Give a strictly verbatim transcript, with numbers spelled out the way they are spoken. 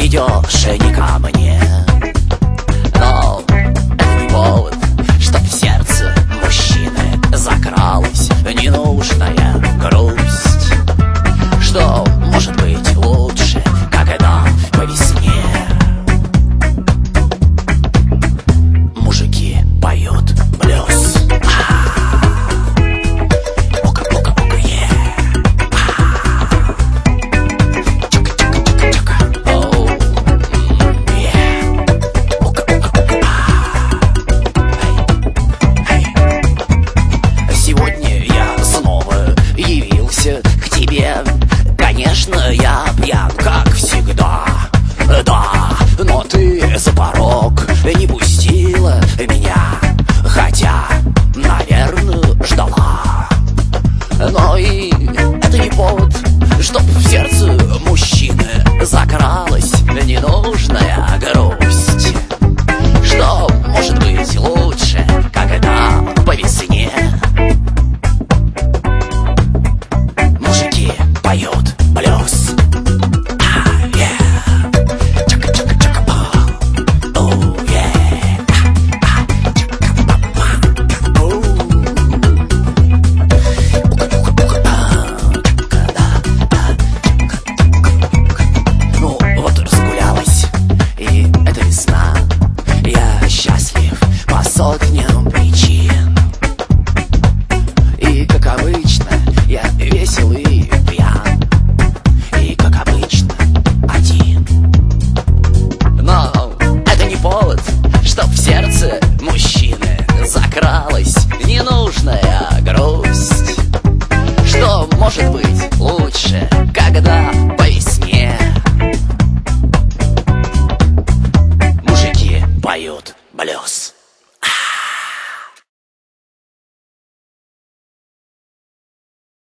идешь не ко мне. Но это не повод, чтоб в сердце мужчины закралась ненужная грусть. Что может быть лучше, когда по весне мужики поют блюз? К тебе, конечно, я пьян, как всегда, да, но ты за порог не пустила меня, хотя, наверное, ждала. Но и это не повод, чтоб в сердце мужчины закралась ненужная грусть. Что может быть лучше, когда по весне поют блюз? Ну вот разгулялась, и это весна. Я счастлив по сотням причин. И как обычно, я веселый, чтоб в сердце мужчины закралась ненужная грусть. Что может быть лучше, когда